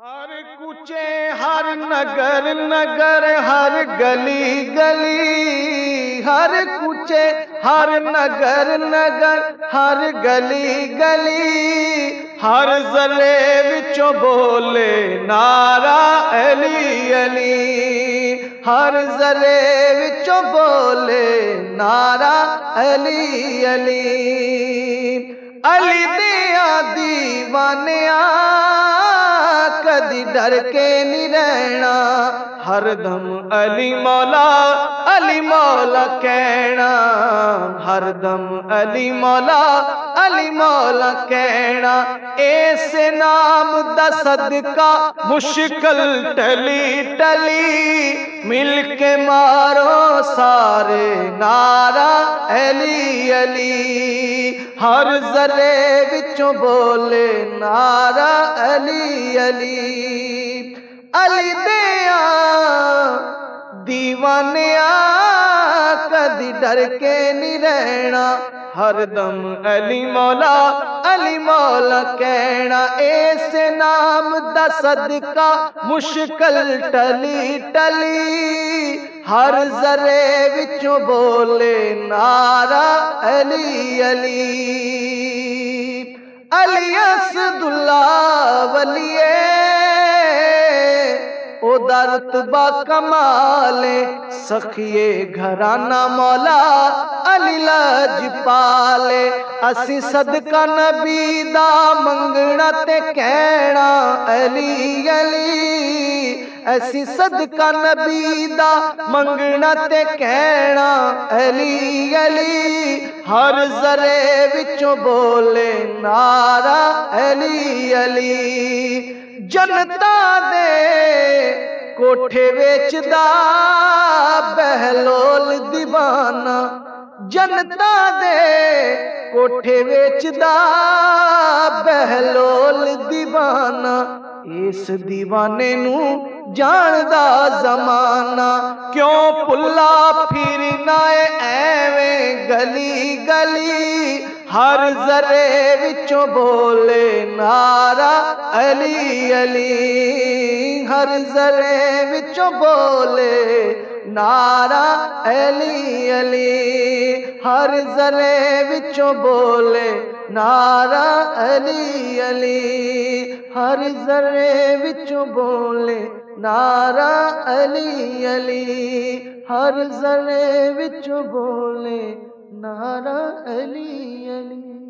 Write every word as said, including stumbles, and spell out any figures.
हर कूचे हर नगर नगर हर गली गली, हर कूचे हर नगर नगर हर गली गली, हर जले विचों बोले नारा अली अली, हर जले विचों बोले नारा अली अली। अली दिया दीवानिया कदी डर के नहीं रहना, हरदम अली मौला अली मौला कहना, हरदम अली मौला अली मौला कहना। ऐसे नाम दा सदका मुश्किल टली टली, मिल के मारो सारे नारा अली अली, हर जरे विचों बोले नारा अली अली। अली दिया दीवानिया कदी डर के नहीं रहना, हरदम अली मौला अली मौला कहना। ऐसे नाम दा सदका मुश्किल टली टली, हर जरे विचों बोले नारा अली अली। अली असदुल्ला वलिए ओदा रुतबा कमाले, सखिए घराना मौला अली लाजपाले। असी सदका नबी दा मंगना ते कहना अली अली, असी सदका नबी दा मंगना ते कहना अली अली, हर जरे विचों बोले नारा अली अली। जनता दे कोठे वेचदा बहलोल दीवाना, जनता दे कोठे वेचदा बहलोल दीवाना। इस दीवाने नू जानदा जमाना, क्यों पुल्ला फिरना एवें गली गली, हर जरे विचों बोले नारा अली अली, हर जरे विचों बोले नारा अली अली, हर जरे विचों बोले नारा अली अली, हर जरे विचों बोले नारा अली अली, हर जरे विचों बोले नारा अली अली।